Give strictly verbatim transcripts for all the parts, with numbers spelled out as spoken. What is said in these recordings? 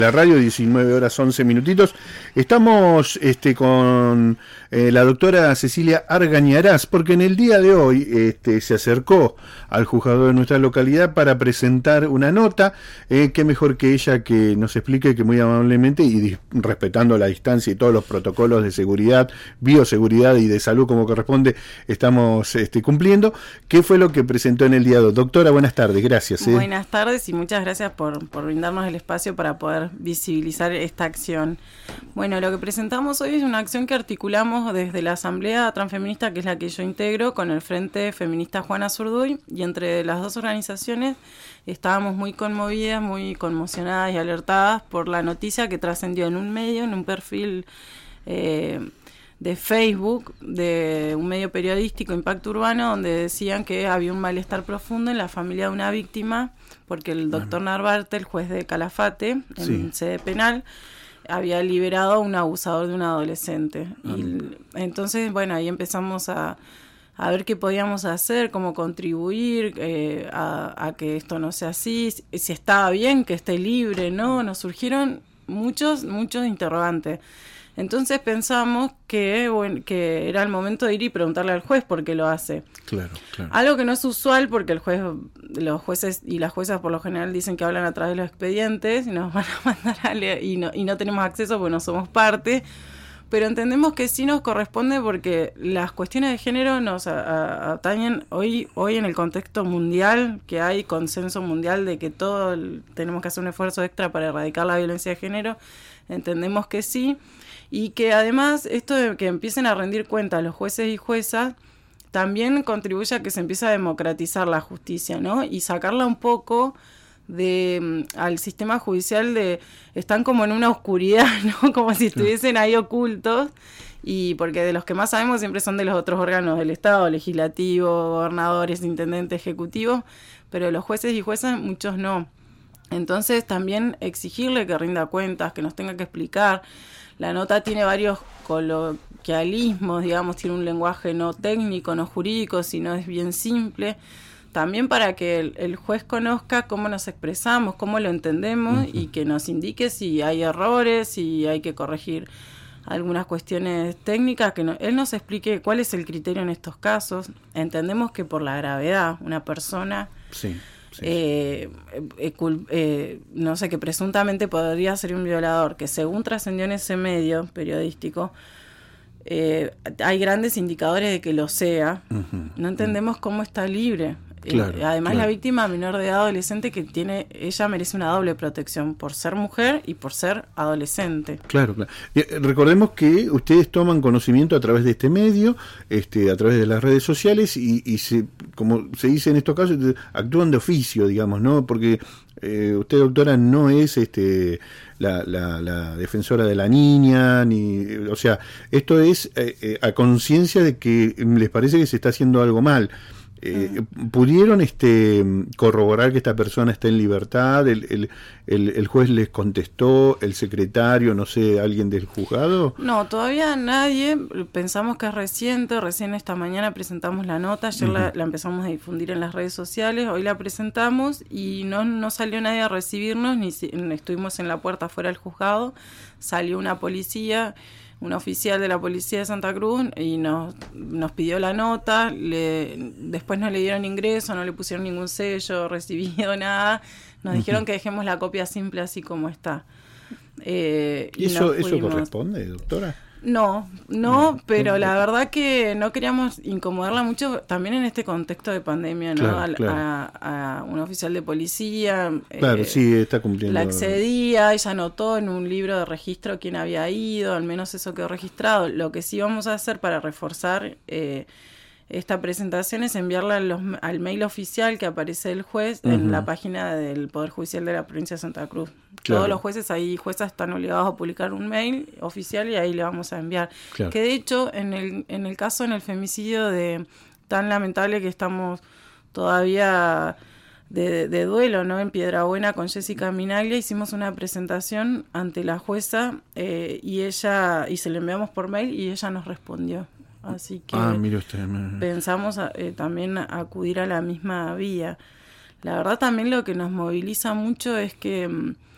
La radio, diecinueve horas once minutitos. Estamos este, con eh, la doctora Cecilia Argañarás, porque en el día de hoy este, se acercó al juzgado de nuestra localidad para presentar una nota. Eh, qué mejor que ella que nos explique, que muy amablemente y di- respetando la distancia y todos los protocolos de seguridad, bioseguridad y de salud como corresponde, estamos este, cumpliendo. ¿Qué fue lo que presentó en el día de hoy? Doctora, buenas tardes, gracias. ¿eh? Buenas tardes y muchas gracias por, por brindarnos el espacio para poder visibilizar esta acción. Bueno, lo que presentamos hoy es una acción que articulamos desde la Asamblea Transfeminista, que es la que yo integro, con el Frente Feminista Juana Zurduy, y entre las dos organizaciones estábamos muy conmovidas, muy conmocionadas y alertadas por la noticia que trascendió en un medio, en un perfil eh, de Facebook, de un medio periodístico, Impacto Urbano, donde decían que había un malestar profundo en la familia de una víctima, porque el doctor Narvarte, el juez de Calafate, en Sí. sede penal, había liberado a un abusador de un adolescente. Ah. Y entonces, bueno, ahí empezamos a, a ver qué podíamos hacer, cómo contribuir eh, a, a que esto no sea así, si, si estaba bien que esté libre, ¿no? Nos surgieron muchos, muchos interrogantes. Entonces pensamos que, bueno, que era el momento de ir y preguntarle al juez por qué lo hace. Claro, claro. Algo que no es usual, porque el juez, los jueces y las juezas por lo general dicen que hablan a través de los expedientes y nos van a mandar a leer, y no, y no tenemos acceso porque no somos parte, pero entendemos que sí nos corresponde porque las cuestiones de género nos a, a, atañen hoy, hoy en el contexto mundial, que hay consenso mundial de que todos tenemos que hacer un esfuerzo extra para erradicar la violencia de género. Entendemos que sí. Y que además esto de que empiecen a rendir cuentas los jueces y juezas también contribuye a que se empiece a democratizar la justicia, ¿no? Y sacarla un poco de al sistema judicial de están como en una oscuridad, ¿no? Como si estuviesen ahí ocultos, y porque de los que más sabemos siempre son de los otros órganos del Estado, legislativo, gobernadores, intendentes, ejecutivos, pero de los jueces y juezas muchos no. Entonces también exigirle que rinda cuentas, que nos tenga que explicar. La nota tiene varios coloquialismos, digamos, tiene un lenguaje no técnico, no jurídico, sino es bien simple. También para que el, el juez conozca cómo nos expresamos, cómo lo entendemos, uh-huh. y que nos indique si hay errores, si hay que corregir algunas cuestiones técnicas, que no, él nos explique cuál es el criterio en estos casos. Entendemos que por la gravedad, una persona... Sí. Sí. Eh, eh, eh, no sé, que presuntamente podría ser un violador, que según trascendió en ese medio periodístico, eh, hay grandes indicadores de que lo sea. Uh-huh. No entendemos uh-huh. cómo está libre. Claro, eh, además, claro. La víctima menor de edad adolescente, que tiene, ella merece una doble protección por ser mujer y por ser adolescente. Claro, claro. Eh, recordemos que ustedes toman conocimiento a través de este medio, este, a través de las redes sociales y, y se, como se dice en estos casos, actúan de oficio, digamos, ¿no? Porque eh, usted, doctora, no es este la, la, la defensora de la niña, ni, o sea, esto es eh, eh, a conciencia de que les parece que se está haciendo algo mal. Eh, ¿Pudieron este corroborar que esta persona está en libertad? ¿El, el, el, el juez les contestó? ¿El secretario, no sé, alguien del juzgado? No, todavía nadie. Pensamos que es reciente. Recién esta mañana presentamos la nota. Ayer uh-huh. la, la empezamos a difundir en las redes sociales. Hoy la presentamos y no, no salió nadie a recibirnos. Ni si, estuvimos en la puerta afuera del juzgado. Salió una policía, un oficial de la policía de Santa Cruz, y nos, nos pidió la nota. Le, después no le dieron ingreso, no le pusieron ningún sello, recibido, nada. Nos uh-huh. dijeron que dejemos la copia simple así como está. Eh, ¿Y, y eso, eso corresponde, doctora? No, no, pero la verdad que no queríamos incomodarla mucho también en este contexto de pandemia, ¿no? Claro, a, claro. A, a un oficial de policía. Claro, eh, sí, está cumpliendo. La accedía, ella anotó en un libro de registro quién había ido, al menos eso quedó registrado. Lo que sí vamos a hacer para reforzar eh, esta presentación es enviarla a los, al mail oficial que aparece el juez uh-huh. en la página del Poder Judicial de la Provincia de Santa Cruz. Claro. Todos los jueces ahí, juezas están obligados a publicar un mail oficial y ahí le vamos a enviar. Claro. Que de hecho, en el, en el caso, en el femicidio de tan lamentable que estamos todavía de, de duelo, ¿no? En Piedrabuena con Jessica Minaglia hicimos una presentación ante la jueza eh, y ella y se le enviamos por mail y ella nos respondió. Así que ah, mire usted, pensamos eh, también acudir a la misma vía. La verdad también lo que nos moviliza mucho es que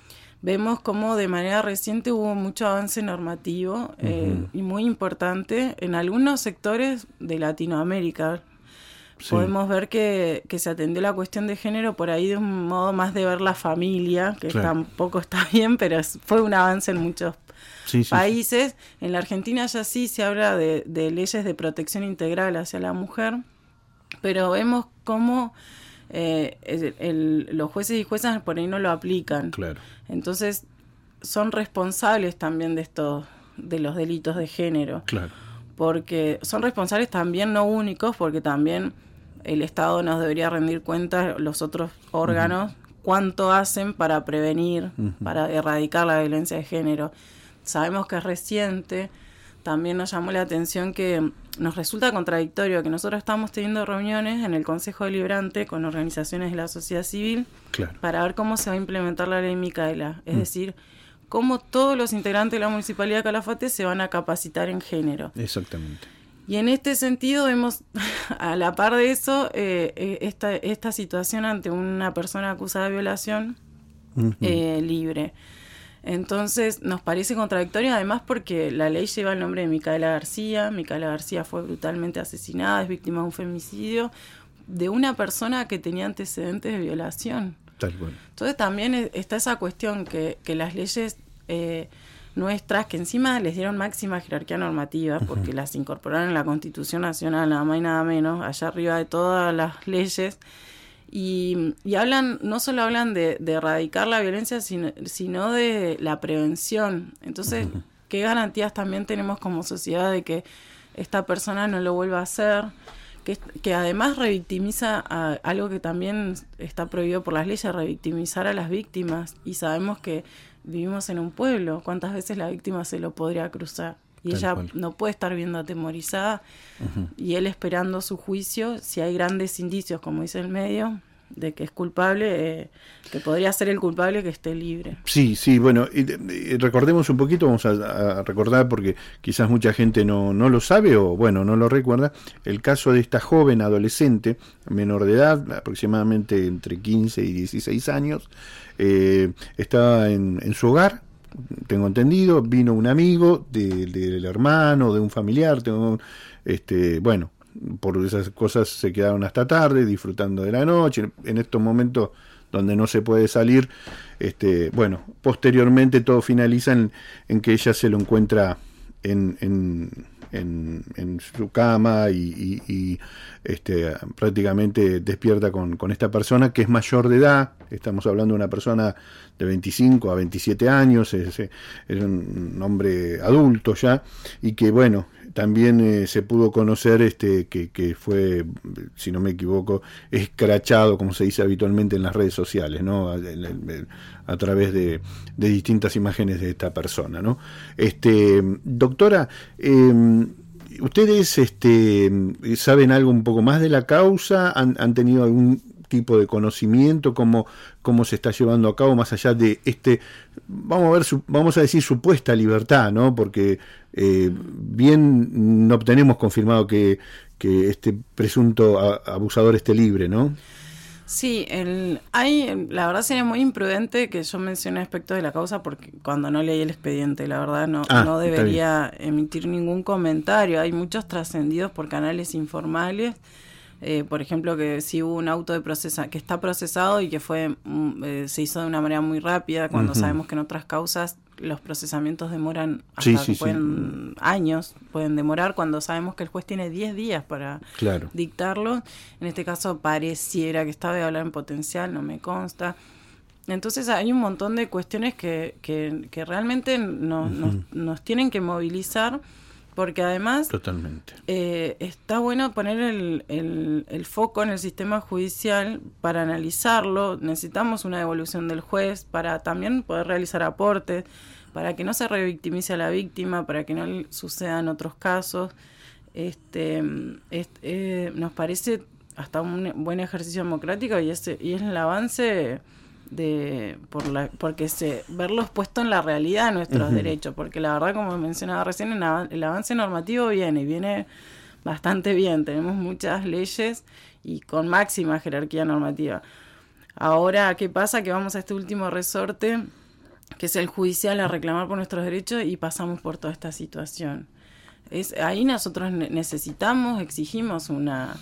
vemos cómo de manera reciente hubo mucho avance normativo eh, uh-huh. y muy importante en algunos sectores de Latinoamérica. Sí. Podemos ver que, que se atendió la cuestión de género por ahí de un modo más de ver la familia, que claro. tampoco está bien, pero es, fue un avance en muchos sí, sí, países. Sí. En la Argentina ya sí se habla de, de leyes de protección integral hacia la mujer, pero vemos cómo eh, el, el, los jueces y juezas por ahí no lo aplican. Claro. Entonces son responsables también de estos, de los delitos de género. Claro. Porque son responsables también, no únicos, porque también el Estado nos debería rendir cuenta, los otros órganos, uh-huh. cuánto hacen para prevenir, uh-huh. para erradicar la violencia de género. Sabemos que es reciente, también nos llamó la atención que nos resulta contradictorio que nosotros estamos teniendo reuniones en el Consejo Deliberante con organizaciones de la sociedad civil claro. para ver cómo se va a implementar la ley Micaela, es uh-huh. decir, cómo todos los integrantes de la Municipalidad de Calafate se van a capacitar en género. Exactamente. Y en este sentido vemos, a la par de eso, eh, esta, esta situación ante una persona acusada de violación uh-huh. eh, libre. Entonces nos parece contradictorio, además porque la ley lleva el nombre de Micaela García. Micaela García fue brutalmente asesinada, es víctima de un femicidio de una persona que tenía antecedentes de violación. Tal cual. Entonces también está esa cuestión que, que las leyes eh, nuestras, que encima les dieron máxima jerarquía normativa, porque uh-huh. las incorporaron en la Constitución Nacional, nada más y nada menos, allá arriba de todas las leyes, y, y hablan, no solo hablan de, de erradicar la violencia, sino, sino de la prevención. Entonces, uh-huh. ¿qué garantías también tenemos como sociedad de que esta persona no lo vuelva a hacer? Que, que además revictimiza a algo que también está prohibido por las leyes, revictimizar a las víctimas, y sabemos que vivimos en un pueblo, cuántas veces la víctima se lo podría cruzar y Tal ella cual. No puede estar viendo atemorizada uh-huh. y él esperando su juicio, si hay grandes indicios, como dice el medio, de que es culpable, eh, que podría ser el culpable, que esté libre. Sí, sí, bueno, y, y recordemos un poquito, vamos a, a recordar porque quizás mucha gente no, no lo sabe o bueno, no lo recuerda, el caso de esta joven adolescente, menor de edad, aproximadamente entre quince y dieciséis años, eh, estaba en, en su hogar, tengo entendido, vino un amigo de, de, del hermano, de un familiar, tengo, este, bueno, por esas cosas se quedaron hasta tarde disfrutando de la noche, en estos momentos donde no se puede salir, este, bueno, posteriormente todo finaliza en, en que ella se lo encuentra en, en, en, en su cama y, y, y este, prácticamente despierta con, con esta persona que es mayor de edad. Estamos hablando de una persona de veinticinco a veintisiete años, es, es un hombre adulto ya, y que bueno, también eh, se pudo conocer este que, que fue, si no me equivoco, escrachado, como se dice habitualmente en las redes sociales, ¿no? A, a, a través de, de distintas imágenes de esta persona, ¿no? Este, doctora, eh, ¿ustedes este, saben algo un poco más de la causa? ¿Han, han tenido algún tipo de conocimiento, cómo, cómo se está llevando a cabo más allá de este, vamos a ver, su, vamos a decir supuesta libertad, ¿no? Porque eh, bien no tenemos confirmado que, que este presunto a, abusador esté libre, ¿no? Sí, el, hay, la verdad sería muy imprudente que yo mencione aspectos de la causa porque cuando no leí el expediente, la verdad no, ah, no debería emitir ningún comentario. Hay muchos trascendidos por canales informales. Eh, por ejemplo, que si hubo un auto de procesa que está procesado y que fue eh, se hizo de una manera muy rápida, cuando uh-huh. sabemos que en otras causas los procesamientos demoran hasta sí, sí, pueden, sí. años, pueden demorar, cuando sabemos que el juez tiene diez días para claro. dictarlo. En este caso pareciera que estaba de hablar en potencial, no me consta. Entonces hay un montón de cuestiones que, que, que realmente nos, uh-huh. nos, nos tienen que movilizar. Porque además Totalmente. Eh, está bueno poner el, el, el foco en el sistema judicial para analizarlo. Necesitamos una devolución del juez para también poder realizar aportes, para que no se revictimice a la víctima, para que no sucedan otros casos. Este, este eh, nos parece hasta un buen ejercicio democrático y, ese, y es el avance de por la porque se verlos puestos en la realidad de nuestros uh-huh. derechos, porque la verdad, como mencionaba recién, el, av- el avance normativo viene y viene bastante bien, tenemos muchas leyes y con máxima jerarquía normativa. Ahora, ¿qué pasa? Que vamos a este último resorte que es el judicial, a reclamar por nuestros derechos y pasamos por toda esta situación. Es, ahí nosotros necesitamos, exigimos una,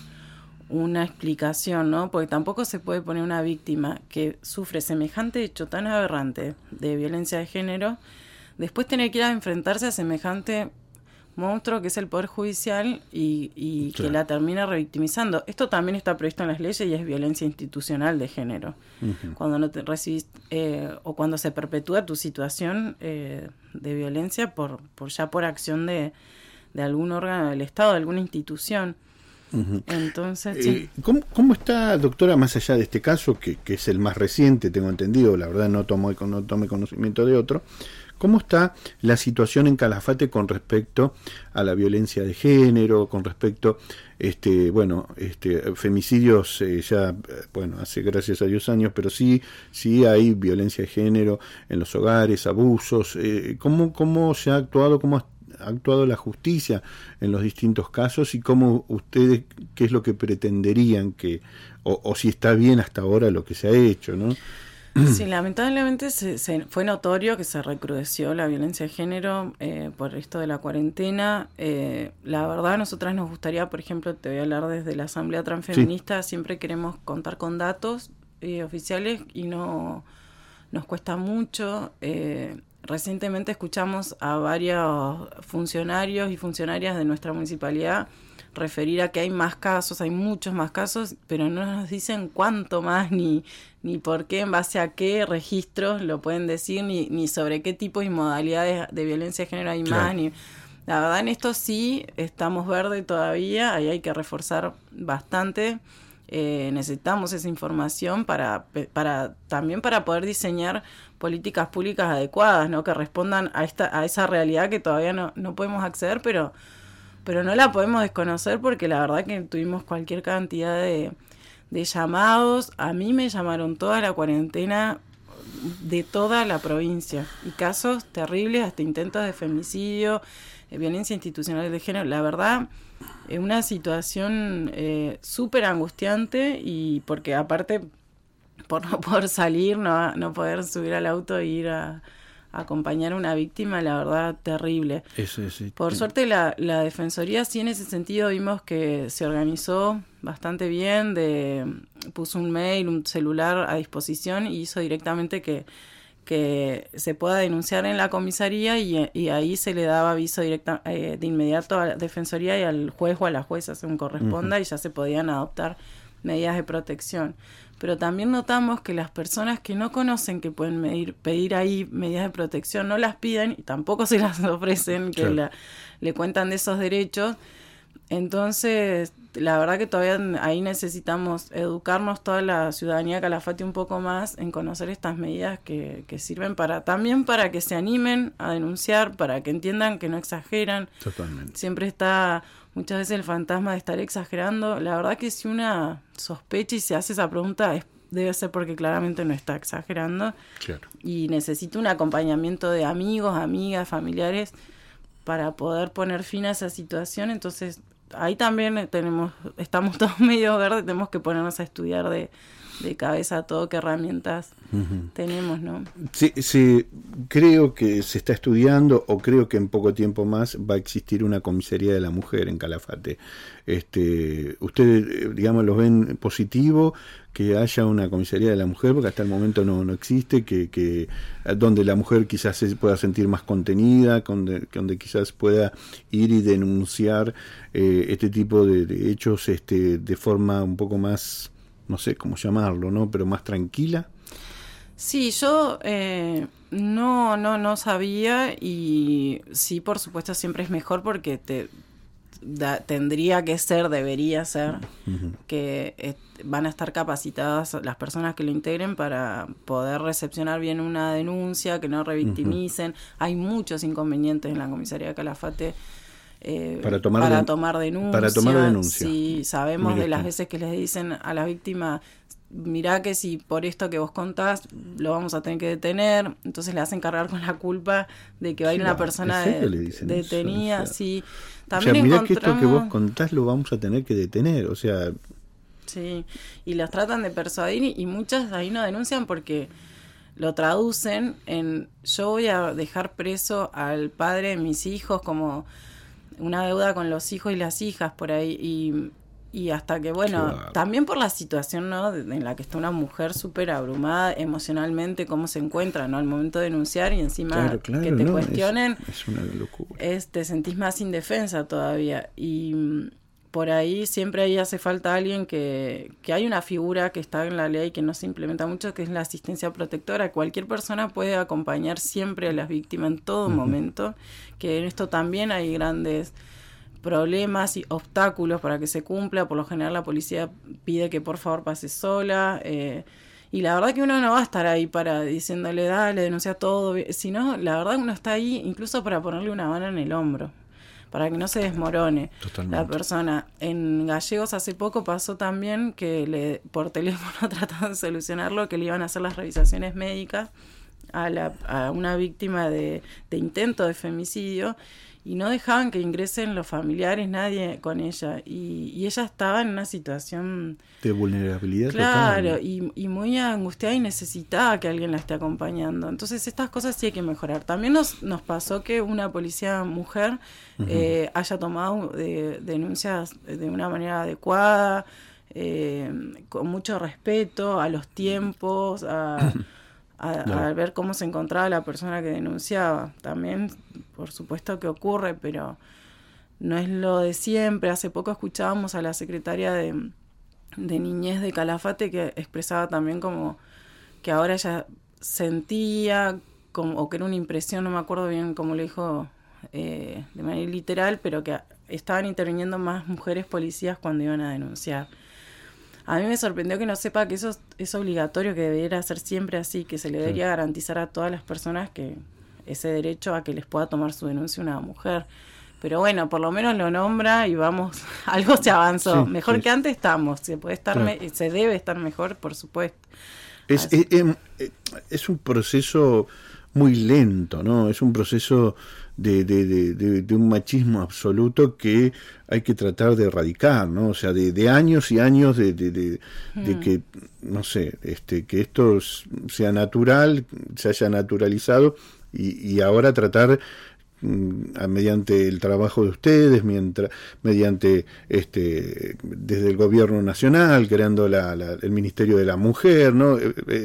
una explicación, ¿no? Porque tampoco se puede poner una víctima que sufre semejante hecho tan aberrante de violencia de género, después tener que ir a enfrentarse a semejante monstruo que es el Poder Judicial y, y claro. que la termina revictimizando. Esto también está previsto en las leyes y es violencia institucional de género. Uh-huh. Cuando no te recibís eh, o cuando se perpetúa tu situación eh, de violencia por, por ya por acción de, de algún órgano del Estado, de alguna institución. Uh-huh. Entonces, eh, sí. ¿cómo, ¿Cómo está, doctora, más allá de este caso, que, que es el más reciente, tengo entendido, la verdad no tomo no tomé conocimiento de otro, cómo está la situación en Calafate con respecto a la violencia de género, con respecto, este, bueno, este, femicidios eh, ya, bueno, hace gracias a Dios años, pero sí, sí hay violencia de género en los hogares, abusos, eh, ¿cómo, cómo se ha actuado, cómo ha ha actuado la justicia en los distintos casos y cómo ustedes, qué es lo que pretenderían que, o, o si está bien hasta ahora lo que se ha hecho, ¿no? Sí, lamentablemente se, se, fue notorio que se recrudeció la violencia de género eh, por esto de la cuarentena. Eh, la verdad, a nosotras nos gustaría, por ejemplo, te voy a hablar desde la Asamblea Transfeminista, sí. Siempre queremos contar con datos eh, oficiales y no nos cuesta mucho. Eh, Recientemente escuchamos a varios funcionarios y funcionarias de nuestra municipalidad referir a que hay más casos, hay muchos más casos, pero no nos dicen cuánto más, ni, ni por qué, en base a qué registros lo pueden decir, ni, ni sobre qué tipos y modalidades de violencia de género hay claro. más. Ni, la verdad, en esto sí estamos verde todavía, ahí hay que reforzar bastante. Eh, necesitamos esa información para, para también para poder diseñar políticas públicas adecuadas, ¿no? Que respondan a esta a esa realidad que todavía no, no podemos acceder, pero pero no la podemos desconocer porque la verdad que tuvimos cualquier cantidad de, de llamados. A mí me llamaron toda la cuarentena de toda la provincia y casos terribles, hasta intentos de femicidio, eh, violencia institucional de género. La verdad, es una situación eh, súper angustiante y porque aparte por no poder salir, no, no poder subir al auto e ir a, a acompañar a una víctima, la verdad, terrible. Eso, sí. Por suerte la, la Defensoría sí en ese sentido vimos que se organizó bastante bien, de puso un mail, un celular a disposición y hizo directamente que que se pueda denunciar en la comisaría y, y ahí se le daba aviso directa, eh, de inmediato a la Defensoría y al juez o a la jueza según corresponda, uh-huh. y ya se podían adoptar medidas de protección. Pero también notamos que las personas que no conocen que pueden medir, pedir ahí medidas de protección no las piden y tampoco se las ofrecen, que claro. la, le cuentan de esos derechos. Entonces, la verdad que todavía ahí necesitamos educarnos toda la ciudadanía de Calafate un poco más en conocer estas medidas que, que sirven para también para que se animen a denunciar, para que entiendan que no exageran. Totalmente. Siempre está muchas veces el fantasma de estar exagerando. La verdad que si una sospecha y se hace esa pregunta es, debe ser porque claramente no está exagerando. Claro. Y necesita un acompañamiento de amigos, amigas, familiares para poder poner fin a esa situación. Entonces ahí también tenemos, estamos todos medio verdes, tenemos que ponernos a estudiar de, de cabeza todo qué herramientas uh-huh. tenemos, ¿no? Sí, sí, creo que se está estudiando o creo que en poco tiempo más va a existir una comisaría de la mujer en Calafate. Este, ustedes, digamos, lo ven positivo que haya una comisaría de la mujer, porque hasta el momento no, no existe, que, que donde la mujer quizás se pueda sentir más contenida, donde, donde quizás pueda ir y denunciar eh, este tipo de, de hechos este, de forma un poco más, no sé cómo llamarlo, ¿no? Pero más tranquila. Sí, yo eh, no, no, no sabía y sí, por supuesto, siempre es mejor porque te da, tendría que ser, debería ser, uh-huh. que eh, van a estar capacitadas las personas que lo integren para poder recepcionar bien una denuncia, que no revictimicen. Uh-huh. Hay muchos inconvenientes en la comisaría de Calafate. Eh, para tomar, para, de, tomar denuncia, para tomar denuncia. Sí, sabemos de las veces que les dicen a la víctima, mirá que si por esto que vos contás lo vamos a tener que detener, entonces le hacen cargar con la culpa de que va a ir una persona de, detenida. Eso, o sea, sí. También o sea, mirá encontramos... que esto que vos contás lo vamos a tener que detener, o sea... Sí, y las tratan de persuadir y muchas ahí no denuncian porque lo traducen en yo voy a dejar preso al padre de mis hijos, como una deuda con los hijos y las hijas por ahí, y, y hasta que, bueno, claro. También por la situación, ¿no?, en la que está una mujer súper abrumada emocionalmente, cómo se encuentra, ¿no?, al momento de denunciar, y encima claro, claro, que te no, cuestionen, es, es una locura. Es, te sentís más indefensa todavía, y por ahí siempre ahí hace falta alguien que, que hay una figura que está en la ley que no se implementa mucho, que es la asistencia protectora. Cualquier persona puede acompañar siempre a las víctimas en todo uh-huh. momento, que en esto también hay grandes problemas y obstáculos para que se cumpla. Por lo general la policía pide que por favor pase sola, eh, y la verdad que uno no va a estar ahí para diciéndole dale, denuncia todo, sino la verdad uno está ahí incluso para ponerle una mano en el hombro, para que no se desmorone Totalmente. La persona. En Gallegos hace poco pasó también que le por teléfono trataban de solucionarlo, que le iban a hacer las revisaciones médicas a, la, a una víctima de, de intento de femicidio, y no dejaban que ingresen los familiares, nadie con ella, y, y ella estaba en una situación de vulnerabilidad claro, total. y, y muy angustiada y necesitaba que alguien la esté acompañando. Entonces estas cosas sí hay que mejorar. También nos, nos pasó que una policía mujer uh-huh. eh, haya tomado de, denuncias de una manera adecuada, eh, con mucho respeto a los tiempos, a... A, no. a ver cómo se encontraba la persona que denunciaba. También, por supuesto que ocurre, pero no es lo de siempre. Hace poco escuchábamos a la secretaria de, de Niñez de Calafate, que expresaba también como que ahora ella sentía, como, o que era una impresión, no me acuerdo bien cómo lo dijo eh, de manera literal, pero que estaban interviniendo más mujeres policías cuando iban a denunciar. A mí me sorprendió que no sepa que eso es, es obligatorio, que debería ser siempre así, que se le debería sí. garantizar a todas las personas que ese derecho a que les pueda tomar su denuncia una mujer. Pero bueno, por lo menos lo nombra y vamos, algo se avanzó. Sí, mejor sí. que antes estamos, se puede estar, claro. me, se debe estar mejor, por supuesto. Es, es, es, es un proceso muy lento, ¿no? Es un proceso de, de, de, de, de un machismo absoluto que hay que tratar de erradicar, ¿no? O sea, de, de años y años de, de, de, mm. de que, no sé, este, que esto sea natural, se haya naturalizado, y, y ahora tratar mediante el trabajo de ustedes, mientras, mediante este desde el gobierno nacional, creando la, la, el Ministerio de la Mujer, ¿no? Eh, eh,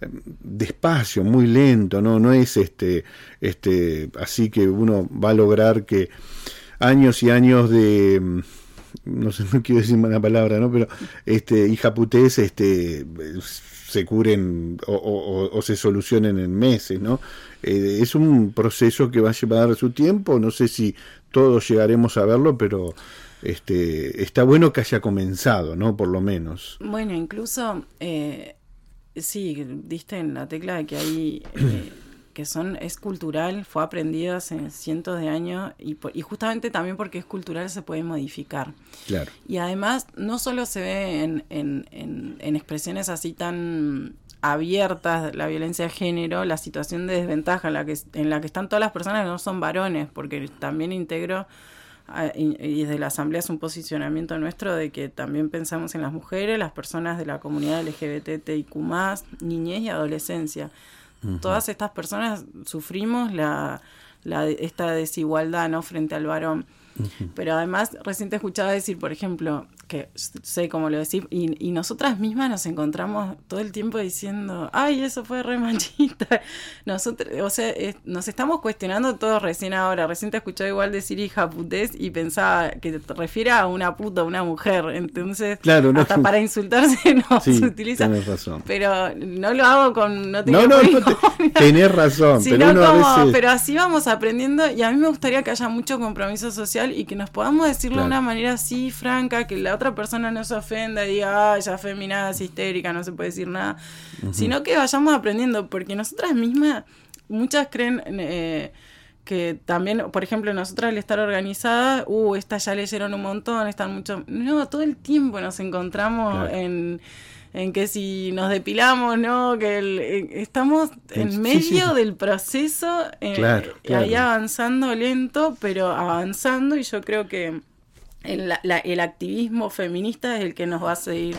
despacio, muy lento, no, no es este, este, así que uno va a lograr que años y años de, no sé, no quiero decir mala palabra, ¿no? Pero este, hijaputés, este, se curen o, o, o se solucionen en meses, ¿no? Eh, es un proceso que va a llevar su tiempo, no sé si todos llegaremos a verlo, pero este está bueno que haya comenzado, ¿no? Por lo menos. Bueno, incluso, eh, sí, diste en la tecla de que hay... Eh, que son es cultural, fue aprendido hace cientos de años, y, y justamente también porque es cultural se puede modificar. Claro. Y además no solo se ve en, en, en, en expresiones así tan abiertas, la violencia de género, la situación de desventaja en la que, en la que están todas las personas que no son varones, porque también integro, y, y desde la Asamblea es un posicionamiento nuestro de que también pensamos en las mujeres, las personas de la comunidad L G B T T I Q más, niñez y adolescencia. Uh-huh. Todas estas personas sufrimos la, la esta desigualdad, ¿no?, frente al varón. Uh-huh. Pero además recién te escuchaba decir, por ejemplo, que sé cómo lo decís, y, y nosotras mismas nos encontramos todo el tiempo diciendo, ay, eso fue re machista. Nosotros, o sea, es, nos estamos cuestionando todo recién ahora. Recién te escuchaba igual decir hija putés y pensaba que te refiere a una puta, a una mujer. Entonces, claro, no, hasta para insultarse no sí, se utiliza. Tenés razón. Pero no lo hago con... No, no, no, no te, tenés razón. Pero, uno como, a veces... pero así vamos aprendiendo, y a mí me gustaría que haya mucho compromiso social y que nos podamos decirlo claro. de una manera así franca, que la otra persona no se ofenda y diga, ah, ya feminada, es histérica, no se puede decir nada, uh-huh. sino que vayamos aprendiendo, porque nosotras mismas, muchas creen eh, que también, por ejemplo, nosotras al estar organizadas, uh, estas ya leyeron un montón, están mucho, no, todo el tiempo nos encontramos claro. en en que si nos depilamos, ¿no? Que el, eh, estamos en medio sí, sí. del proceso, eh, claro, claro. ahí avanzando lento, pero avanzando, y yo creo que el, la, el activismo feminista es el que nos va a seguir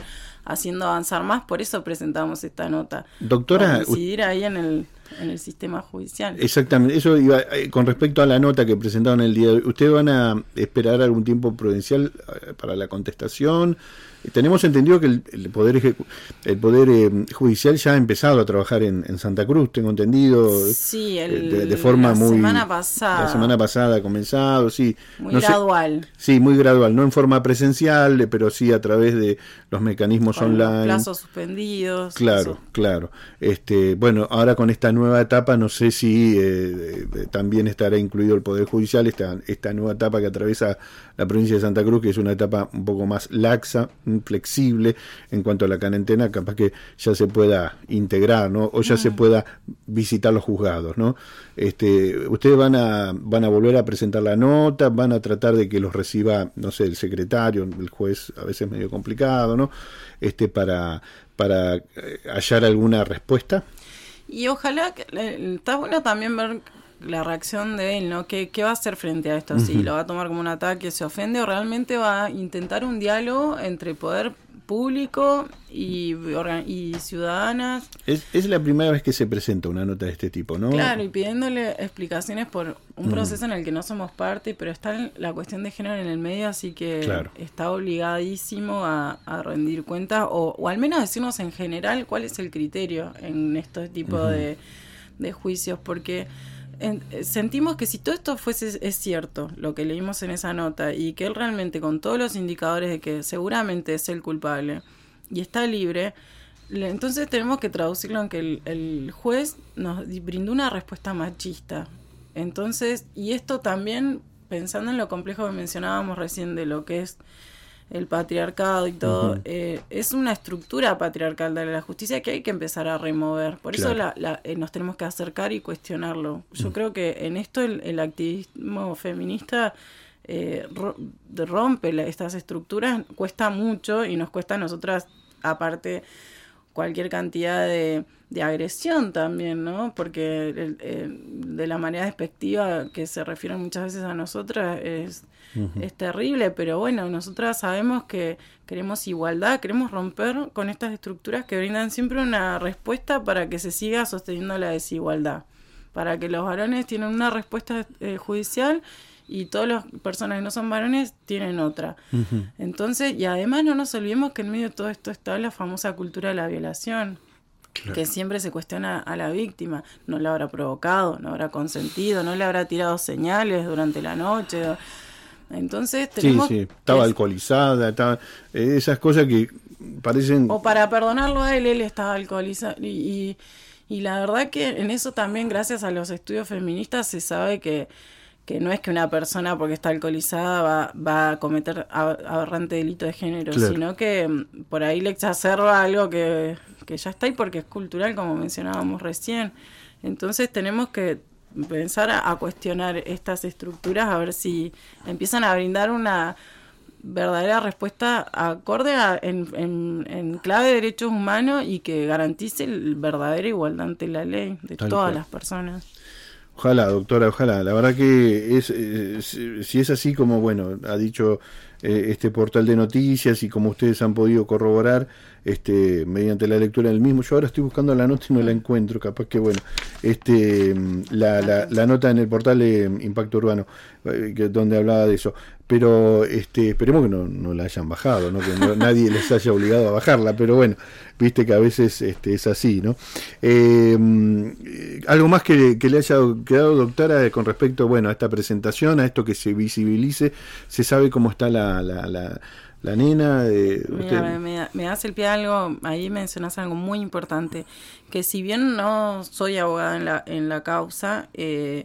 haciendo avanzar más, por eso presentamos esta nota. Doctora, para incidir ahí en el, en el sistema judicial. Exactamente, eso iba, eh, con respecto a la nota que presentaron el día de hoy, ¿ustedes van a esperar algún tiempo prudencial eh, para la contestación? Tenemos entendido que el, el Poder ejecu- el poder eh, Judicial ya ha empezado a trabajar en, en Santa Cruz, tengo entendido. Sí, el, de, de forma la muy... semana pasada. La semana pasada ha comenzado, sí. Muy no gradual. Sé, sí, muy gradual, no en forma presencial, pero sí a través de los mecanismos con online. Los plazos suspendidos. Claro, eso. claro. Este, bueno, ahora con esta nueva etapa, no sé si eh, eh, también estará incluido el Poder Judicial, esta, esta nueva etapa que atraviesa la provincia de Santa Cruz, que es una etapa un poco más laxa, flexible en cuanto a la cuarentena, capaz que ya se pueda integrar, ¿no? O ya mm. se pueda visitar los juzgados, ¿no? Este, ustedes van a van a volver a presentar la nota, van a tratar de que los reciba, no sé, el secretario, el juez, a veces medio complicado, ¿no? Este, para para hallar alguna respuesta. Y ojalá que está bueno también ver la reacción de él, ¿no? ¿Qué, qué va a hacer frente a esto? Uh-huh. Si lo va a tomar como un ataque, se ofende, o realmente va a intentar un diálogo entre poder público y, y ciudadanas. Es, es la primera vez que se presenta una nota de este tipo, ¿no? Claro, y pidiéndole explicaciones por un uh-huh. proceso en el que no somos parte, pero está la cuestión de género en el medio, así que claro. está obligadísimo a, a rendir cuentas, o, o al menos decirnos en general cuál es el criterio en este tipo uh-huh. de, de juicios, porque En, sentimos que si todo esto fuese es cierto, lo que leímos en esa nota, y que él realmente con todos los indicadores de que seguramente es el culpable y está libre, le, entonces tenemos que traducirlo en que el, el juez nos brindó una respuesta machista. Entonces, y esto también pensando en lo complejo que mencionábamos recién de lo que es el patriarcado y todo, uh-huh. eh, es una estructura patriarcal de la justicia que hay que empezar a remover. Por claro. eso la, la, eh, nos tenemos que acercar y cuestionarlo. Yo uh-huh. creo que en esto el, el activismo feminista eh, ro- rompe la, estas estructuras, cuesta mucho, y nos cuesta a nosotras, aparte, cualquier cantidad de, de agresión también, ¿no? Porque el, el, de la manera despectiva que se refieren muchas veces a nosotras es, uh-huh. es terrible, pero bueno, nosotras sabemos que queremos igualdad, queremos romper con estas estructuras que brindan siempre una respuesta para que se siga sosteniendo la desigualdad, para que los varones tienen una respuesta eh, judicial y todas las personas que no son varones tienen otra. Uh-huh. Entonces, y además no nos olvidemos que en medio de todo esto está la famosa cultura de la violación, claro. que siempre se cuestiona a la víctima. No la habrá provocado, no habrá consentido, no le habrá tirado señales durante la noche. Entonces tenemos... Sí, sí, estaba que... alcoholizada, estaba... Eh, esas cosas que parecen... O para perdonarlo a él, él estaba alcoholizado. Y, y, y la verdad que en eso también, gracias a los estudios feministas, se sabe que que no es que una persona porque está alcoholizada va, va a cometer aberrante delito de género, claro. sino que por ahí le exacerba algo que, que ya está ahí porque es cultural, como mencionábamos recién. Entonces tenemos que pensar a, a cuestionar estas estructuras, a ver si empiezan a brindar una verdadera respuesta acorde a, en, en, en clave de derechos humanos y que garantice el verdadera igualdad ante la ley de Tal todas cual. Las personas. Ojalá, doctora, ojalá. La verdad que es eh, si es así como, bueno, ha dicho eh, este portal de noticias y como ustedes han podido corroborar este mediante la lectura del mismo. Yo ahora estoy buscando la nota y no la encuentro, capaz que, bueno, este la, la, la nota en el portal de Impacto Urbano, eh, que, donde hablaba de eso. Pero este esperemos que no, no la hayan bajado, ¿no? Que no, nadie les haya obligado a bajarla, pero bueno, viste que a veces este es así, ¿no? Eh, algo más que, que le haya quedado, doctora, con respecto, bueno, a esta presentación, a esto que se visibilice, se sabe cómo está la, la, la, la nena. Eh, Mira, me, me, me das el pie a algo, ahí mencionas algo muy importante, que si bien no soy abogada en la, en la causa, eh,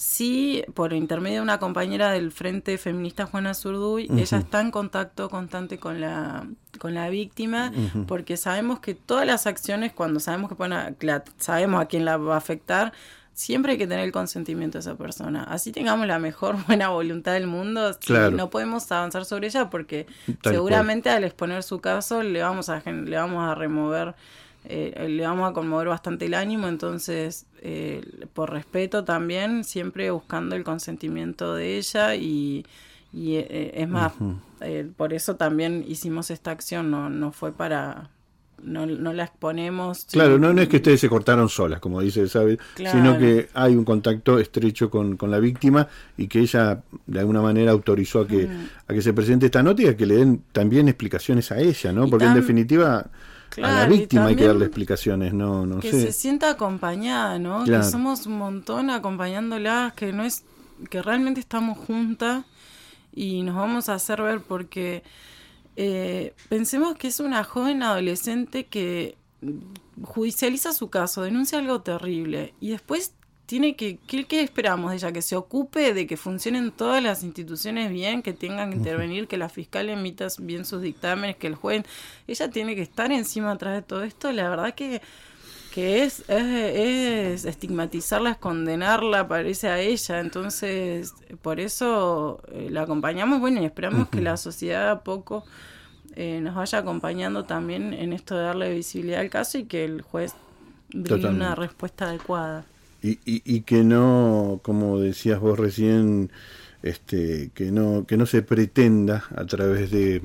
sí, por intermedio de una compañera del Frente Feminista Juana Zurduy, uh-huh. ella está en contacto constante con la con la víctima, uh-huh. porque sabemos que todas las acciones, cuando sabemos que, pueden, que la, sabemos a quién la va a afectar, siempre hay que tener el consentimiento de esa persona. Así tengamos la mejor buena voluntad del mundo, claro. no podemos avanzar sobre ella porque Tal seguramente cual. Al exponer su caso le vamos a le vamos a remover Eh, le vamos a conmover bastante el ánimo, entonces eh, por respeto también, siempre buscando el consentimiento de ella y, y eh, es más, Uh-huh. eh, por eso también hicimos esta acción, no, no fue para... No, no la exponemos. Claro, sino, no, no es que ustedes se cortaron solas, como dice, ¿sabe? Claro. Sino que hay un contacto estrecho con, con la víctima y que ella de alguna manera autorizó a que, mm. a que se presente esta nota y a que le den también explicaciones a ella, ¿no? Porque tam- en definitiva claro, a la víctima hay que darle explicaciones, no, no que sé. se sienta acompañada, ¿no? Claro. Que somos un montón acompañándola, que no es, que realmente estamos juntas y nos vamos a hacer ver porque Eh, pensemos que es una joven adolescente que judicializa su caso, denuncia algo terrible y después tiene que, ¿qué, qué esperamos de ella? Que se ocupe de que funcionen todas las instituciones bien, que tengan que intervenir, uh-huh. que la fiscal emita bien sus dictámenes, que el juez, ella tiene que estar encima atrás de todo esto. La verdad que que es, es, es estigmatizarla, es condenarla, parece a ella. Entonces, por eso eh, la acompañamos, bueno, y esperamos uh-huh. que la sociedad a poco eh, nos vaya acompañando también en esto de darle visibilidad al caso y que el juez brinde una respuesta adecuada. Y, y, y que no, como decías vos recién, este, que no, que no se pretenda a través de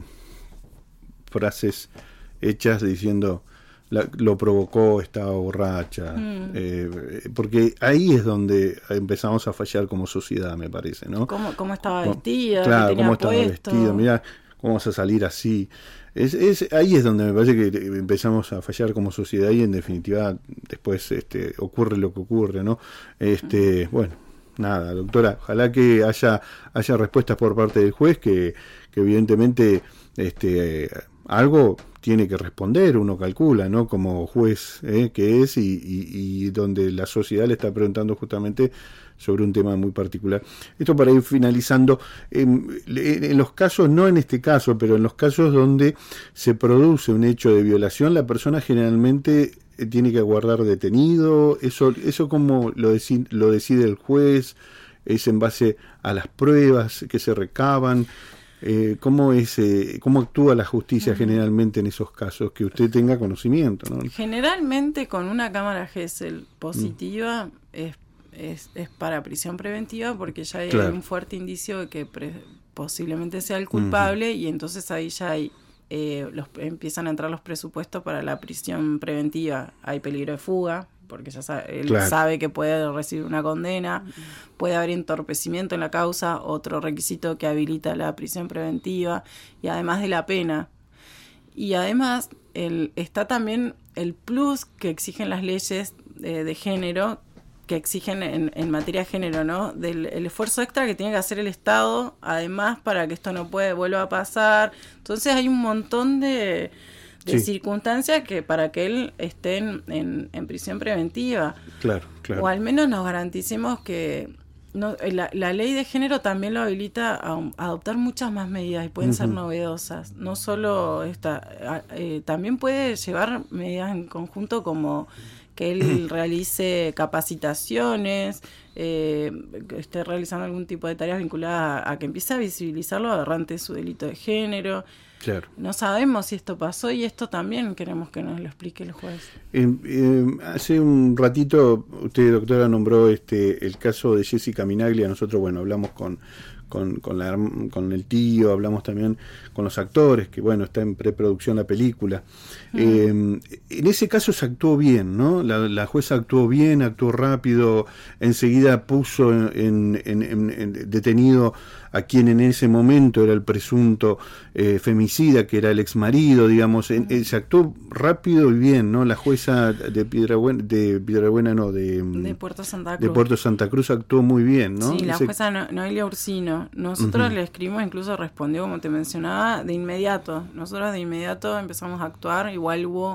frases hechas diciendo La, lo provocó, estaba borracha, mm. eh, porque ahí es donde empezamos a fallar como sociedad, me parece, ¿no? ¿Cómo, cómo estaba vestida? Claro, ¿qué tenía cómo estaba puesto? vestido, mirá, cómo vas a salir así. Es, es, ahí es donde me parece que empezamos a fallar como sociedad y en definitiva después este, ocurre lo que ocurre, ¿no? Este, mm. Bueno, nada, doctora, ojalá que haya, haya respuestas por parte del juez, que, que evidentemente este, algo tiene que responder, uno calcula, ¿no? Como juez ¿eh? que es y, y, y donde la sociedad le está preguntando justamente sobre un tema muy particular. Esto para ir finalizando, en, en los casos, no en este caso, pero en los casos donde se produce un hecho de violación, la persona generalmente tiene que aguardar detenido, eso, eso como lo decide, lo decide el juez, es en base a las pruebas que se recaban. Eh, ¿Cómo es, eh, cómo actúa la justicia uh-huh. generalmente en esos casos? Que usted tenga conocimiento, ¿no? Generalmente con una cámara Gesell positiva mm. es, es, es para prisión preventiva porque ya hay claro. un fuerte indicio de que pre- posiblemente sea el culpable uh-huh. y entonces ahí ya hay eh, los, empiezan a entrar los presupuestos para la prisión preventiva. Hay peligro de fuga porque ya sabe, él claro. sabe que puede recibir una condena, puede haber entorpecimiento en la causa, otro requisito que habilita la prisión preventiva, y además de la pena. Y además el, está también el plus que exigen las leyes de, de género, que exigen en, en materia de género, ¿no? Del el esfuerzo extra que tiene que hacer el Estado, además, para que esto no puede, vuelva a pasar. Entonces hay un montón de... de sí. circunstancias que para que él esté en, en, en prisión preventiva. Claro, claro. O al menos nos garanticemos que no, la, la ley de género también lo habilita a, a adoptar muchas más medidas y pueden uh-huh. ser novedosas. No solo esta, eh, también puede llevar medidas en conjunto como que él realice capacitaciones, eh, que esté realizando algún tipo de tareas vinculadas a, a que empiece a visibilizar lo aberrante de su delito de género. Claro. No sabemos si esto pasó y esto también queremos que nos lo explique el juez. Eh, eh, hace un ratito usted, doctora, nombró este el caso de Jessica Minaglia. Nosotros, bueno, hablamos con con con, la, con el tío, hablamos también con los actores, que bueno, está en preproducción la película. Mm. Eh, en ese caso se actuó bien, ¿no? La, la jueza actuó bien, actuó rápido, enseguida puso en, en, en, en detenido a quien en ese momento era el presunto eh, femicida, que era el exmarido, digamos, en, eh, se actuó rápido y bien, ¿no? La jueza de Piedrabuena, de Piedrabuena no, de, de Puerto Santa Cruz. De Puerto Santa Cruz actuó muy bien, ¿no? Sí, la ese... jueza no, Noelia Ursino. Nosotros uh-huh. le escribimos, incluso respondió, como te mencionaba, de inmediato. Nosotros de inmediato empezamos a actuar, igual hubo,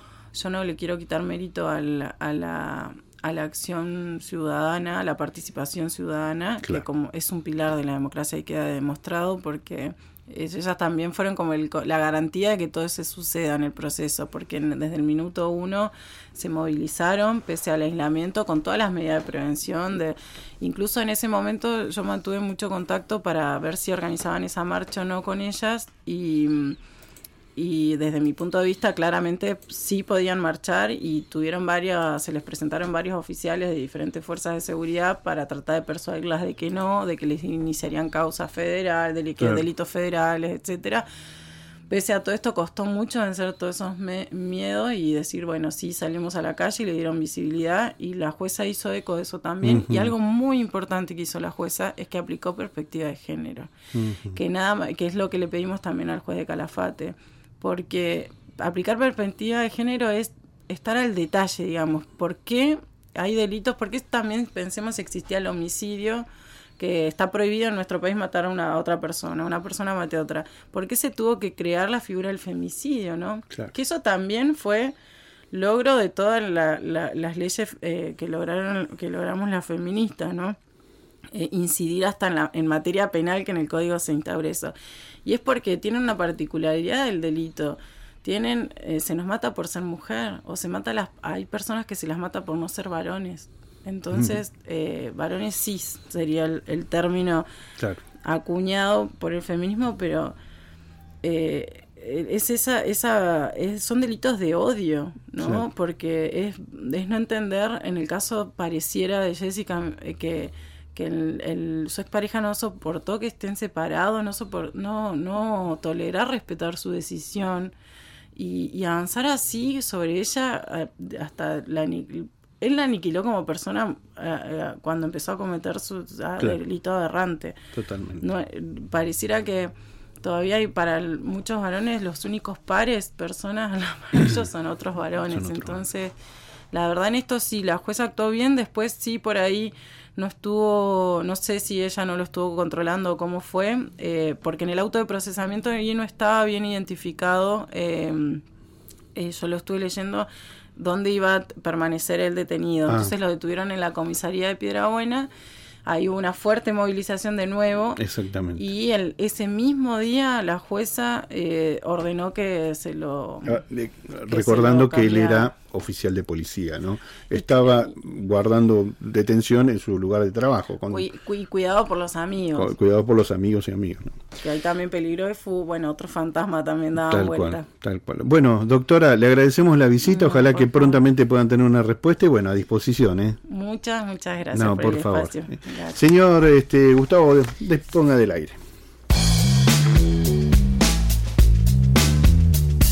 yo no le quiero quitar mérito al, a la... a la acción ciudadana, a la participación ciudadana, claro. que como es un pilar de la democracia y queda demostrado porque ellas también fueron como el, la garantía de que todo eso suceda en el proceso, porque desde el minuto uno se movilizaron pese al aislamiento con todas las medidas de prevención. De, incluso en ese momento yo mantuve mucho contacto para ver si organizaban esa marcha o no con ellas y... y desde mi punto de vista claramente sí podían marchar y tuvieron varias, se les presentaron varios oficiales de diferentes fuerzas de seguridad para tratar de persuadirlas de que no, de que les iniciarían causas federales, del- Claro. delitos federales, etcétera. Pese a todo esto, costó mucho vencer todos esos me- miedos y decir, bueno, sí, salimos a la calle y le dieron visibilidad, y la jueza hizo eco de eso también. Ujú. Y algo muy importante que hizo la jueza es que aplicó perspectiva de género, Ujú. que nada ma- que es lo que le pedimos también al juez de Calafate, porque aplicar perspectiva de género es estar al detalle, digamos, por qué hay delitos, porque también pensemos existía el homicidio, que está prohibido en nuestro país matar a una a otra persona, una persona mate a otra. ¿Por qué se tuvo que crear la figura del femicidio, no? Claro. Que eso también fue logro de todas la- la- las leyes eh, que lograron que logramos las feministas, ¿no? Eh, incidir hasta en, la, en materia penal, que en el código se instaure eso. Y es porque tienen una particularidad del delito. Tienen, eh, se nos mata por ser mujer, o se mata a las, hay personas que se las mata por no ser varones. Entonces, eh, varones cis sería el, el término Claro. acuñado por el feminismo, pero eh, es esa, esa es, son delitos de odio, ¿no? Claro. Porque es, es no entender, en el caso pareciera de Jessica, eh, que, que el, el, su expareja no soportó que estén separados, no, sopor, no, no tolerar respetar su decisión y, y avanzar así sobre ella hasta la él la aniquiló como persona uh, uh, cuando empezó a cometer su uh, claro. delito aberrante. Totalmente. No, pareciera que todavía hay para el, muchos varones los únicos pares, personas, para ellos son otros varones. Son otro Entonces, varones. La verdad en esto sí, la jueza actuó bien, después sí por ahí no estuvo, no sé si ella no lo estuvo controlando o cómo fue, eh, porque en el auto de procesamiento ahí no estaba bien identificado, eh, eh, yo lo estuve leyendo, dónde iba a permanecer el detenido. Ah. Entonces lo detuvieron en la comisaría de Piedrabuena. Ahí hubo una fuerte movilización de nuevo. Exactamente. Y el, ese mismo día la jueza eh, ordenó que se lo... Ah, de, que recordando lo que él era oficial de policía, ¿no? Estaba y, guardando detención en su lugar de trabajo. Con, y, y cuidado por los amigos. Cuidado por los amigos y amigos, ¿no? Que ahí también peligro y fue, bueno, otro fantasma también daba tal vuelta. Cual, tal cual. Bueno, doctora, le agradecemos la visita, no, ojalá que favor. prontamente puedan tener una respuesta y bueno, a disposición, ¿eh? Muchas, muchas gracias no, por, por el favor. espacio. Gracias. Señor este, Gustavo, ponga del aire.